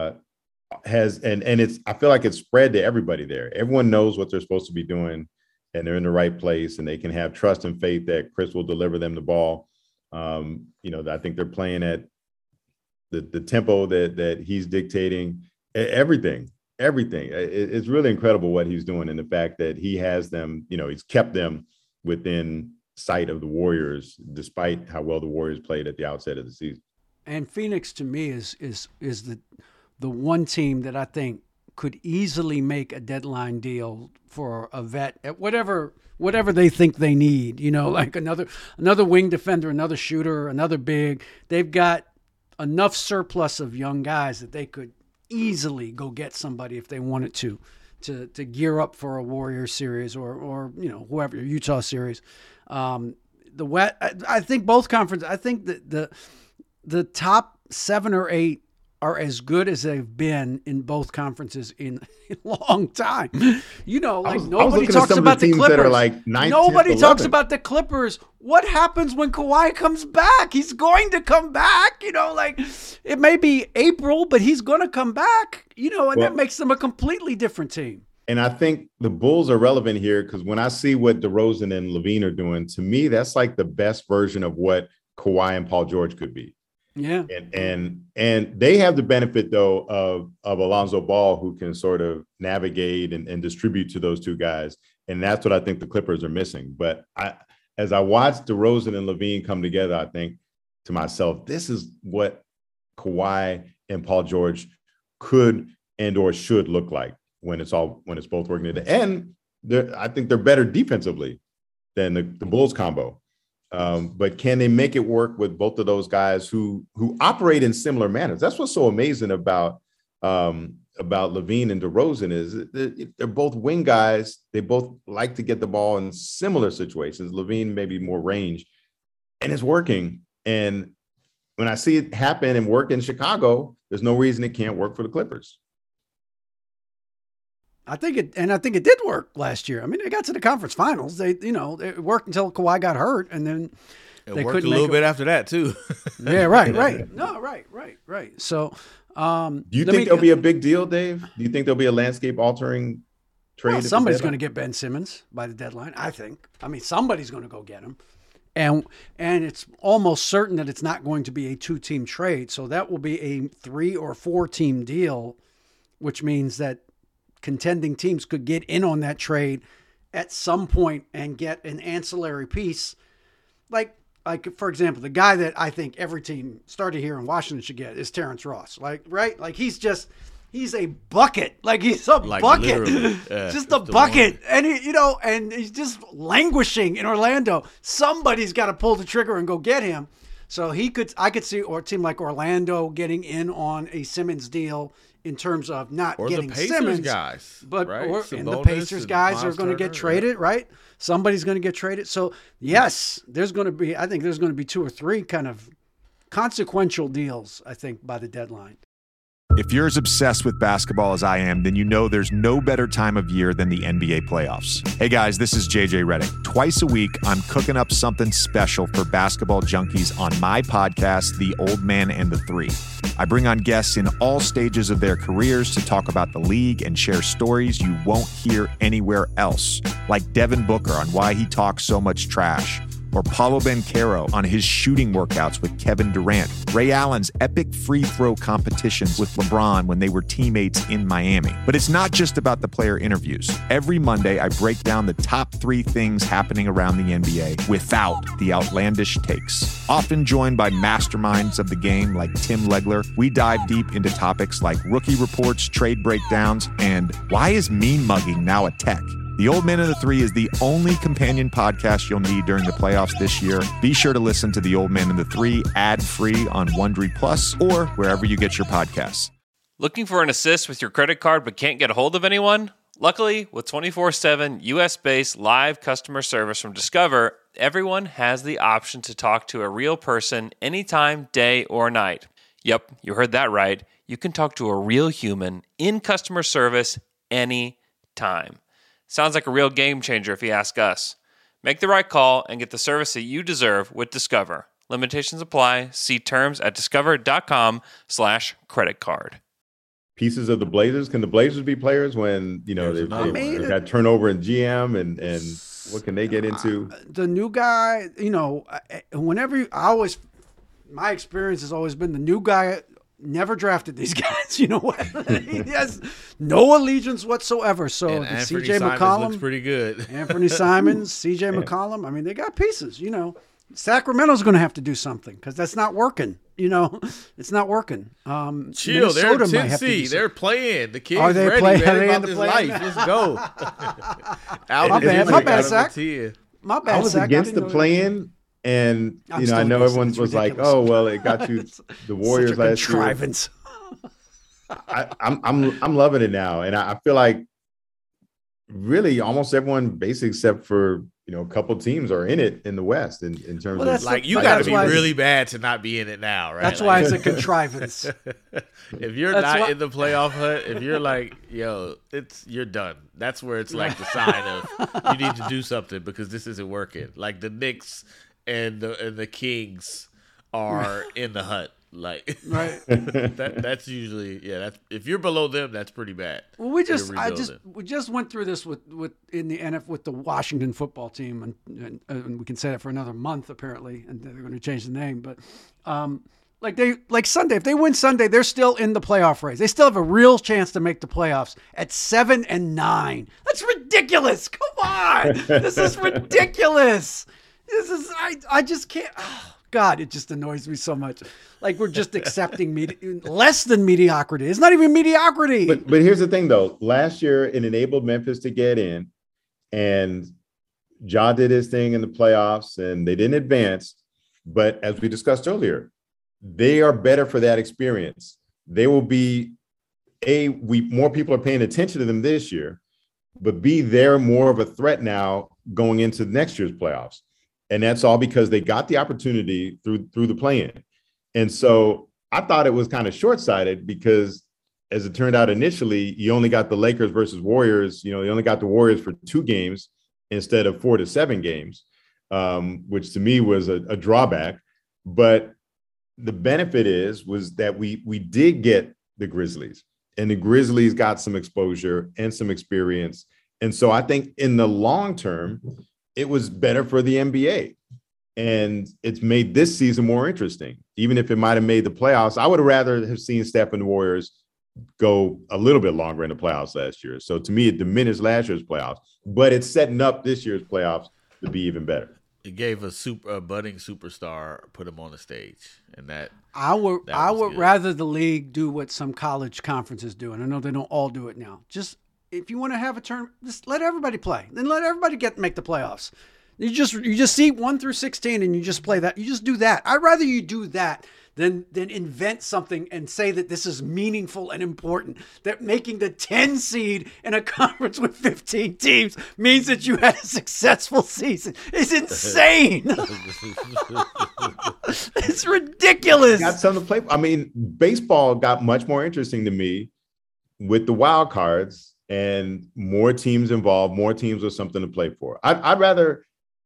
S10: it's I feel like it's spread to everybody there. Everyone knows what they're supposed to be doing, and they're in the right place, and they can have trust and faith that Chris will deliver them the ball. I think they're playing at the tempo that he's dictating. Everything. It's really incredible what he's doing, and the fact that he has them. He's kept them within sight of the Warriors, despite how well the Warriors played at the outset of the season.
S8: And Phoenix, to me, is the one team that I think could easily make a deadline deal for a vet at whatever they think they need, like another wing defender, another shooter, another big. They've got enough surplus of young guys that they could easily go get somebody if they wanted to gear up for a Warriors series or whoever, Utah series. the West. I think both conferences. I think that the top 7 or 8 are as good as they've been in both conferences in a long time. You know, like nobody talks about the Clippers.
S10: That are like 9th,
S8: nobody
S10: 10th,
S8: talks
S10: 11th.
S8: about the Clippers. What happens when Kawhi comes back? He's going to come back. You know, like it may be April, but he's going to come back. You know, and that makes them a completely different team.
S10: And I think the Bulls are relevant here because when I see what DeRozan and LaVine are doing, to me, that's like the best version of what Kawhi and Paul George could be.
S8: Yeah.
S10: And they have the benefit, though, of Alonzo Ball, who can sort of navigate and distribute to those two guys. And that's what I think the Clippers are missing. But as I watch DeRozan and LaVine come together, I think to myself, this is what Kawhi and Paul George could and or should look like when it's both working together. And I think they're better defensively than the Bulls combo. But can they make it work with both of those guys who operate in similar manners? That's what's so amazing about LaVine and DeRozan is they're both wing guys. They both like to get the ball in similar situations. LaVine maybe more range, and it's working. And when I see it happen and work in Chicago, there's no reason it can't work for the Clippers.
S8: I think it did work last year. I mean, they got to the conference finals. It worked until Kawhi got hurt, and then
S9: they worked a little bit after that too.
S8: Yeah, right. No, right. So,
S10: do you think there'll be a big deal, Dave? Do you think there'll be a landscape-altering trade?
S8: Well, somebody's going to get Ben Simmons by the deadline. I think. I mean, somebody's going to go get him, and it's almost certain that it's not going to be a 2-team trade. So that will be a 3 or 4-team deal, which means that contending teams could get in on that trade at some point and get an ancillary piece. Like for example, the guy that I think every team started here in Washington should get is Terrence Ross. Like he's a bucket. Like he's a bucket. Just a bucket. And and he's just languishing in Orlando. Somebody's got to pull the trigger and go get him. So I could see a team like Orlando getting in on a Simmons deal in terms of not getting Simmons,
S9: guys,
S8: but
S9: right?
S8: The Pacers guys are going to get traded, right? Somebody's going to get traded. So yes, I think there's going to be 2 or 3 kind of consequential deals, I think, by the deadline.
S12: If you're as obsessed with basketball as I am, then you know there's no better time of year than the NBA playoffs. Hey guys, this is JJ Redick. Twice a week, I'm cooking up something special for basketball junkies on my podcast, The Old Man and the Three. I bring on guests in all stages of their careers to talk about the league and share stories you won't hear anywhere else, like Devin Booker on why he talks so much trash, or Paolo Banchero on his shooting workouts with Kevin Durant, Ray Allen's epic free throw competitions with LeBron when they were teammates in Miami. But it's not just about the player interviews. Every Monday, I break down the top 3 things happening around the NBA without the outlandish takes. Often joined by masterminds of the game like Tim Legler, we dive deep into topics like rookie reports, trade breakdowns, and why is mean mugging now a tech? The Old Man and the Three is the only companion podcast you'll need during the playoffs this year. Be sure to listen to The Old Man and the Three ad-free on Wondery Plus or wherever you get your podcasts.
S13: Looking for an assist with your credit card but can't get a hold of anyone? Luckily, with 24/7 U.S.-based live customer service from Discover, everyone has the option to talk to a real person anytime, day or night. Yep, you heard that right. You can talk to a real human in customer service anytime. Sounds like a real game changer if you ask us. Make the right call and get the service that you deserve with Discover. Limitations apply. See terms at discover.com/creditcard.
S10: Pieces of the Blazers. Can the Blazers be players when, they've got turnover in GM and what can they get into?
S8: The new guy, my experience has always been the new guy never drafted these guys. You know what? He has no allegiance whatsoever. So CJ McCollum
S9: looks pretty good.
S8: Anthony Simons, CJ McCollum. I mean, they got pieces. Sacramento's going to have to do something because that's not working. It's not working.
S9: Chill. They're 10th seed. They're playing. The kids ready.
S8: Are they
S9: about
S8: in the
S9: this
S8: play?
S9: life. Let's go.
S8: My bad, Zach. My bad,
S10: I was against the play-in. And, I know everyone was like, oh, well, it got you the Warriors last year. I'm loving it now. And I feel like really almost everyone, basically except for a couple teams are in it in the West in terms of
S9: like you got to be really bad to not be in it now, right?
S8: That's why it's a contrivance.
S9: If you're not in the playoff hunt, if you're like, you're done. That's where it's like the sign of you need to do something because this isn't working. Like the Knicks and the Kings are in the hunt. Like
S8: right.
S9: That's usually that's if you're below them, that's pretty bad.
S8: Well, we just went through this with in the NFL with the Washington football team, and we can say that for another month apparently, and they're going to change the name. But like Sunday, if they win Sunday, they're still in the playoff race. They still have a real chance to make the playoffs at 7-9. That's ridiculous. Come on, this is ridiculous. This is I just can't. Oh, God, it just annoys me so much. Like we're just accepting less than mediocrity. It's not even mediocrity.
S10: But here's the thing, though. Last year, it enabled Memphis to get in, and Ja did his thing in the playoffs, and they didn't advance. But as we discussed earlier, they are better for that experience. They will be more people are paying attention to them this year, but B, they're more of a threat now going into next year's playoffs. And that's all because they got the opportunity through the play-in. And so I thought it was kind of short-sighted because, as it turned out initially, you only got the Lakers versus Warriors. You only got the Warriors for 2 games instead of 4 to 7 games, which to me was a drawback. But the benefit was that we did get the Grizzlies, and the Grizzlies got some exposure and some experience. And so I think in the long term, it was better for the NBA, and it's made this season more interesting. Even if it might have made the playoffs, I would have rather have seen Steph and the Warriors go a little bit longer in the playoffs last year. So to me, it diminished last year's playoffs, but it's setting up this year's playoffs to be even better.
S9: It gave a budding superstar, put him on the stage, and
S8: I would rather the league do what some college conferences do, and I know they don't all do it now. Just if you want to have a tournament, just let everybody play. Then let everybody make the playoffs. You just see 1 through 16 and you just play that. You just do that. I'd rather you do that than invent something and say that this is meaningful and important. That making the 10 seed in a conference with 15 teams means that you had a successful season. It's insane. It's ridiculous.
S10: Got something to play. I mean, baseball got much more interesting to me with the wild cards. And more teams involved, more teams with something to play for. I'd rather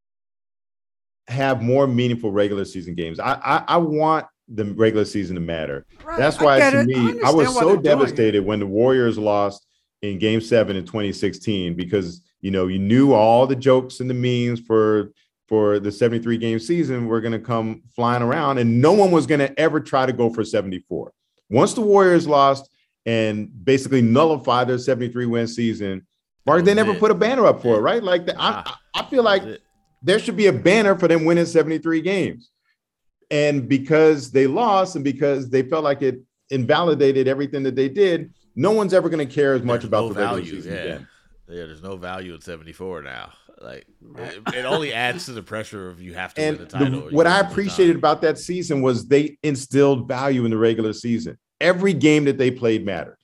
S10: have more meaningful regular season games. I want the regular season to matter. Right. That's why, to me, I was so devastated when the Warriors lost in Game 7 in 2016 because, you knew all the jokes and the memes for the 73-game season were going to come flying around, and no one was going to ever try to go for 74. Once the Warriors lost and basically nullify their 73-win season, Mark, they never put a banner up for it, right? Like, I feel like there should be a banner for them winning 73 games. And because they lost and because they felt like it invalidated everything that they did, no one's ever going to care as much about the regular season again.
S9: Yeah, there's no value in 74 now. Like, it only adds to the pressure of you have to win the title.
S10: What I appreciated about that season was they instilled value in the regular season. Every game that they played mattered,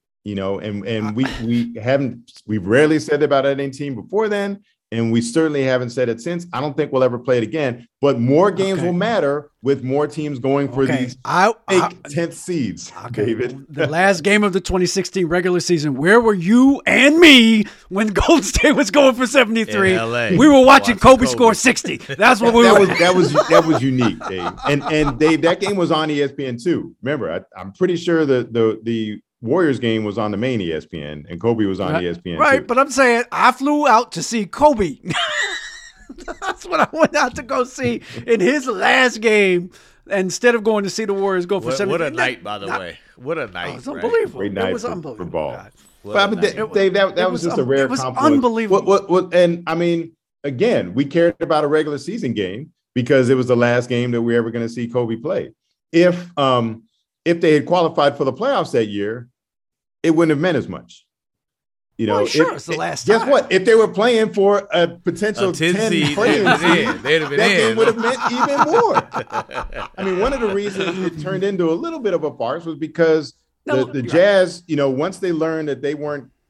S10: and we've rarely said about any team before then, and we certainly haven't said it since. I don't think we'll ever play it again, but more games will matter with more teams going for these 10th seeds, David.
S8: The last game of the 2016 regular season, where were you and me when Golden State was going for 73?
S9: In LA.
S8: We were watching Kobe score 60. That's what we were.
S10: That was unique, Dave. And Dave, that game was on ESPN too. Remember, I'm pretty sure the Warriors game was on the main ESPN, and Kobe was on ESPN.
S8: Right,
S10: too.
S8: but I'm saying I flew out to see Kobe. That's what I went out to go see in his last game. Instead of going to see the Warriors go for 70.
S9: What a night, by the way. What a night.
S8: It's unbelievable.
S10: Great night
S8: it was
S10: for
S8: unbelievable.
S10: For ball. Dave, that was just a rare compliment.
S8: It was unbelievable.
S10: And I mean, again, we cared about a regular season game because it was the last game that we were ever going to see Kobe play. If they had qualified for the playoffs that year, it wouldn't have meant as much.
S8: It's the last time.
S10: Guess what? If they were playing for a potential 10
S9: seed,
S10: playing seed,
S9: they'd have been
S10: that game would have meant even more. I mean, one of the reasons it turned into a little bit of a farce was because the Jazz, once they learned that they weren't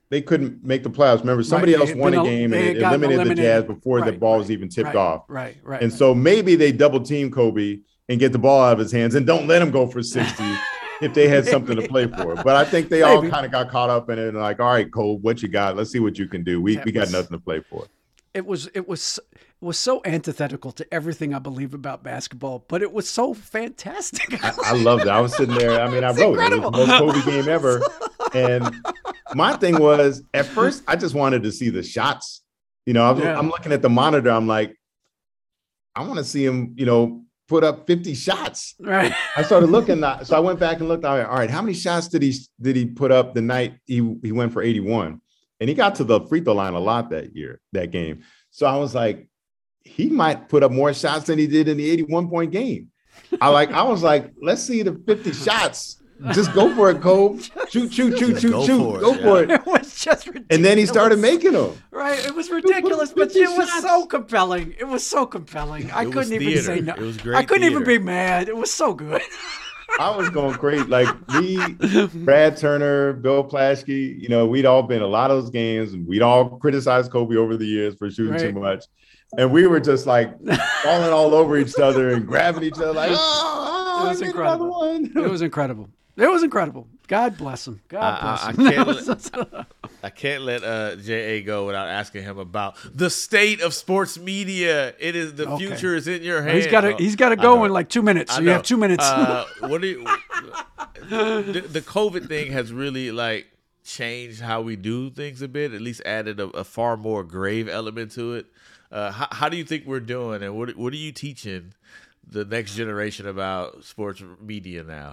S10: they couldn't make the playoffs. Remember, somebody else won a game and it eliminated the Jazz before the ball was even tipped off.
S8: Right.
S10: And so maybe they double team Kobe and get the ball out of his hands and don't let him go for 60 if they had something to play for. But I think they all kind of got caught up in it and like, all right, Kobe, what you got? Let's see what you can do. We got nothing to play for.
S8: It was so antithetical to everything I believe about basketball, but it was so fantastic.
S10: I loved it. I was sitting there. I mean, I wrote it. It was the most Kobe game ever. And my thing was, at first, I just wanted to see the shots. You know, I'm looking at the monitor. I'm like, I want to see him, put up 50 shots.
S8: Right.
S10: I started looking. So I went back and looked. All right, how many shots did he put up the night he went for 81? And he got to the free throw line a lot that game. So I was like, he might put up more shots than he did in the 81-point game. I was like, let's see the 50 shots. Just go for it, Kobe. Shoot. Go for it.
S8: It was just ridiculous.
S10: And then he started making them.
S8: Right. It was ridiculous, but it was so compelling. It was so compelling. I couldn't even say no.
S9: It was great.
S8: I couldn't even be mad. It was so good.
S10: I was going crazy. Like Brad Turner, Bill Plaschke, we'd all been a lot of those games and we'd all criticized Kobe over the years for shooting too much. And we were just like falling all over each other and grabbing each other like,
S8: it was incredible. It was incredible. It was incredible. God bless him. God bless him.
S9: I can't let J.A. go without asking him about the state of sports media. It is the future is in your hands.
S8: He's got to go in like 2 minutes. So you have 2 minutes.
S9: What do you? The COVID thing has really changed how we do things a bit. At least added a far more grave element to it. How do you think we're doing, and what are you teaching the next generation about sports media now?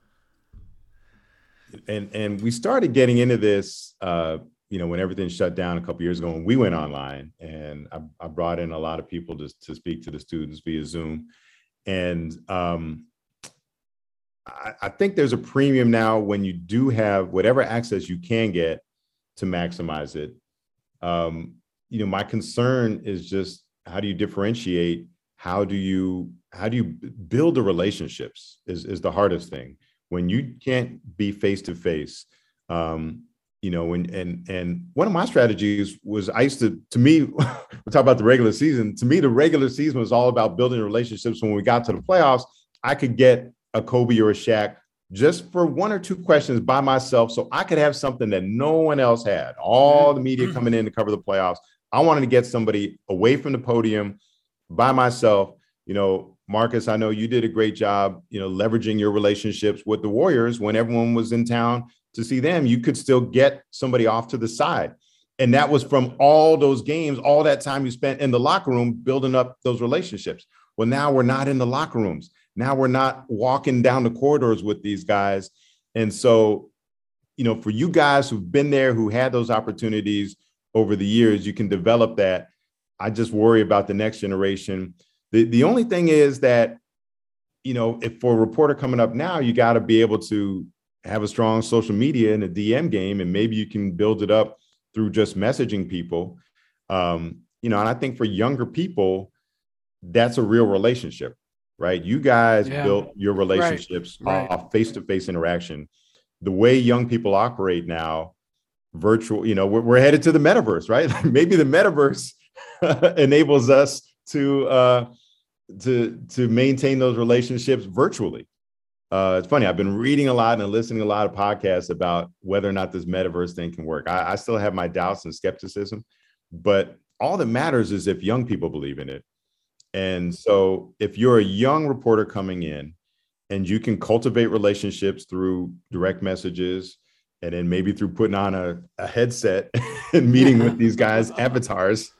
S10: And we started getting into this, when everything shut down a couple years ago, when we went online, and I brought in a lot of people to speak to the students via Zoom. And I think there's a premium now when you do have whatever access you can get to maximize it. My concern is just, how do you differentiate? How do you build the relationships is the hardest thing. When you can't be face to face, and one of my strategies was to me, we talk about the regular season. To me, the regular season was all about building relationships. When we got to the playoffs, I could get a Kobe or a Shaq just for one or two questions by myself, so I could have something that no one else had. All the media coming in to cover the playoffs. I wanted to get somebody away from the podium by myself. Marcus, I know you did a great job, leveraging your relationships with the Warriors when everyone was in town to see them. You could still get somebody off to the side. And that was from all those games, all that time you spent in the locker room building up those relationships. Well, now we're not in the locker rooms. Now we're not walking down the corridors with these guys. And so, for you guys who've been there, who had those opportunities over the years, you can develop that. I just worry about the next generation. The only thing is that, if for a reporter coming up now, you got to be able to have a strong social media and a DM game, and maybe you can build it up through just messaging people. And I think for younger people, that's a real relationship, right? You guys built your relationships off face-to-face interaction. The way young people operate now, virtual, we're headed to the metaverse, right? Maybe the metaverse enables us to maintain those relationships virtually. It's funny. I've been reading a lot and listening to a lot of podcasts about whether or not this metaverse thing can work. I still have my doubts and skepticism, but all that matters is if young people believe in it. And so if you're a young reporter coming in and you can cultivate relationships through direct messages, and then maybe through putting on a headset and meeting with these guys' avatars,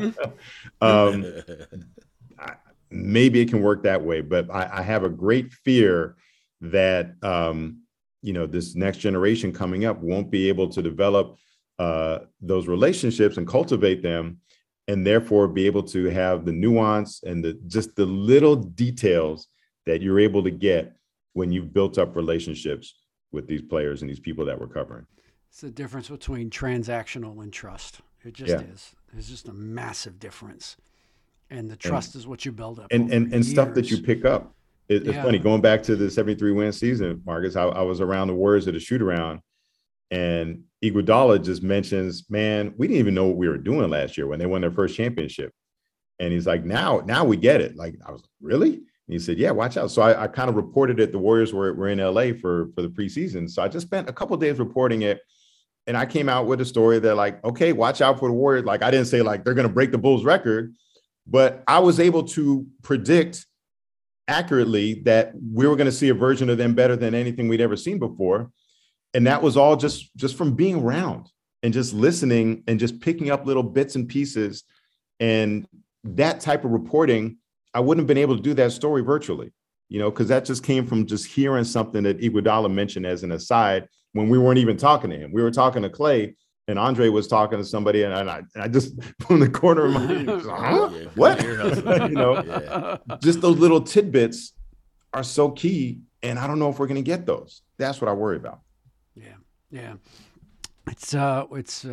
S10: maybe it can work that way. But I have a great fear that, this next generation coming up won't be able to develop those relationships and cultivate them, and therefore be able to have the nuance and the little details that you're able to get when you've built up relationships with these players and these people that we're covering.
S8: It's the difference between transactional and trust. It just is. It's just a massive difference. And the trust is what you build up.
S10: And stuff that you pick up. It's funny, going back to the 73-win season, Marcus, I was around the Warriors at a shoot-around, And Iguodala just mentions, man, we didn't even know what we were doing last year when they won their first championship. And he's like, now we get it. Like, I was like, really? And he said, yeah, watch out. So I kind of reported it. The Warriors were in LA for the preseason. So I just spent a couple of days reporting it. And I came out with a story that like, okay, watch out for the Warriors. Like, I didn't say like they're going to break the Bulls record, but I was able to predict accurately that we were going to see a version of them better than anything we'd ever seen before. And that was all just from being around and just listening and just picking up little bits and pieces. And that type of reporting, I wouldn't have been able to do that story virtually, you know, because that just came from just hearing something that Iguodala mentioned as an aside when we weren't even talking to him. We were talking to Clay, and Andre was talking to somebody, and I just from the corner of my head, huh? What? You know, just those little tidbits are so key, and I don't know if we're going to get those. That's what I worry about.
S8: Yeah. It's I'll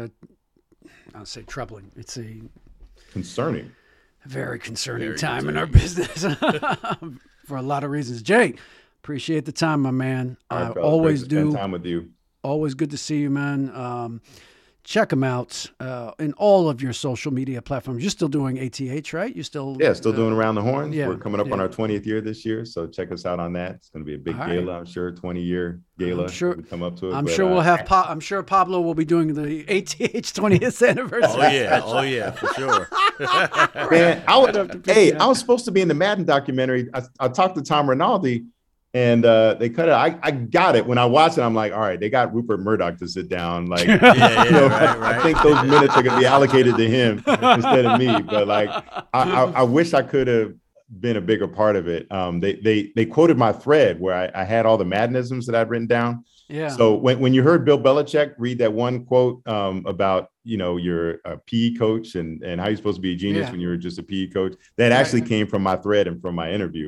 S8: say troubling. It's a
S10: concerning,
S8: very concerning time in our business for a lot of reasons. Jay, appreciate the time, my man. I always do.
S10: Spend time with you.
S8: Always good to see you, man. Check them out in all of your social media platforms. You're still doing ATH, right? You're still
S10: doing Around the Horn.
S8: Yeah,
S10: we're coming up on our 20th year this year, so check us out on that. It's going to be a big gala, I'm sure. 20-year gala.
S8: I'm sure
S10: we come up to it.
S8: I'm sure we'll have. I'm sure Pablo will be doing the ATH 20th anniversary.
S9: Oh yeah, for sure.
S10: Man, I was supposed to be in the Madden documentary. I talked to Tom Rinaldi. And they cut it. I got it when I watched it. I'm like, all right, they got Rupert Murdoch to sit down. Like, right. I think those minutes are going to be allocated to him instead of me. But like, I wish I could have been a bigger part of it. They quoted my thread where I had all the Maddenisms that I'd written down.
S8: Yeah.
S10: So when you heard Bill Belichick read that one quote about, you know, you're a PE coach and how you're supposed to be a genius when you were just a PE coach, that actually came from my thread and from my interview.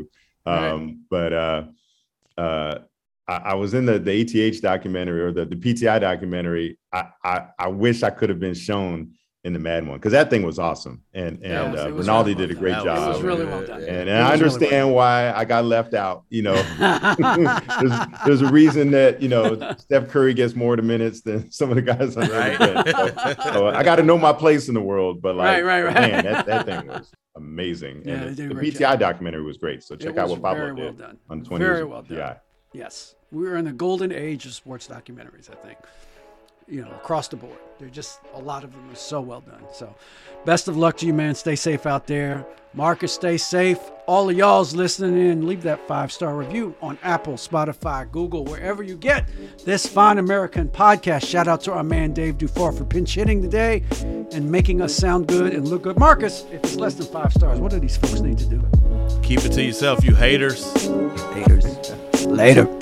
S10: I was in the ATH documentary or the PTI documentary. I wish I could have been shown in the Madden one because that thing was awesome. And Rinaldi did a great job.
S8: It was really well done.
S10: And I understand why I got left out. You know, there's a reason that, you know, Steph Curry gets more of the minutes than some of the guys on the bench. So I got to know my place in the world. But like, man, that thing was amazing.
S8: Yeah,
S10: and the PTI documentary was great. So check out what Pablo did on 20
S8: Very
S10: years
S8: well
S10: of
S8: done.
S10: PTI.
S8: Yes. We were in the golden age of sports documentaries, I think. You know, across the board. They're just, a lot of them are so well done. So best of luck to you, man. Stay safe out there. Marcus, stay safe. All of y'all's listening in, leave that 5-star review on Apple, Spotify, Google, wherever you get this fine American podcast. Shout out to our man Dave Dufour for pinch hitting today and making us sound good and look good. Marcus, if it's less than 5 stars, what do these folks need to do?
S9: Keep it to yourself, you haters.
S8: Later.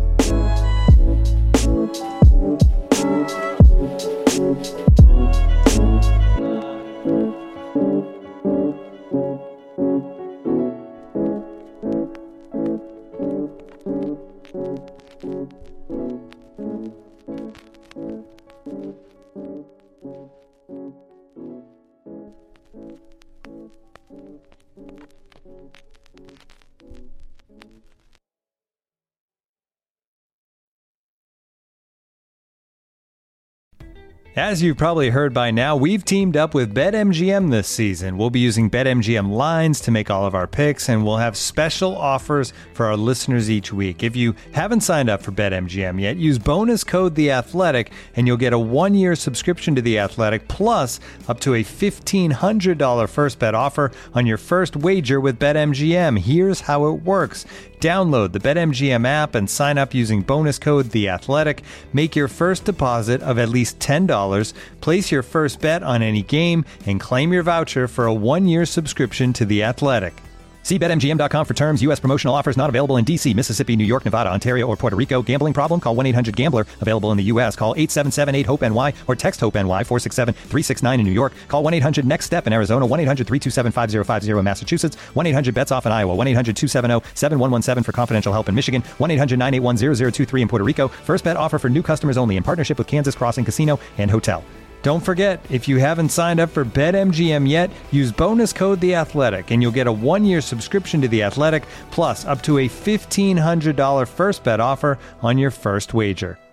S1: As you've probably heard by now, we've teamed up with BetMGM this season. We'll be using BetMGM lines to make all of our picks, and we'll have special offers for our listeners each week. If you haven't signed up for BetMGM yet, use bonus code The Athletic, and you'll get a 1-year subscription to The Athletic, plus up to a $1,500 first bet offer on your first wager with BetMGM. Here's how it works. Download the BetMGM app and sign up using bonus code The Athletic. Make your first deposit of at least $10. Place your first bet on any game and claim your voucher for a 1-year subscription to The Athletic. See BetMGM.com for terms. U.S. promotional offers not available in D.C., Mississippi, New York, Nevada, Ontario, or Puerto Rico. Gambling problem? Call 1-800-GAMBLER. Available in the U.S. Call 877-8-HOPE-NY or text HOPE-NY 467-369 in New York. Call 1-800-NEXT-STEP in Arizona. 1-800-327-5050 in Massachusetts. 1-800-BETS-OFF in Iowa. 1-800-270-7117 for confidential help in Michigan. 1-800-981-0023 in Puerto Rico. First bet offer for new customers only in partnership with Kansas Crossing Casino and Hotel. Don't forget, if you haven't signed up for BetMGM yet, use bonus code The Athletic, and you'll get a 1-year subscription to The Athletic, plus up to a $1,500 first bet offer on your first wager.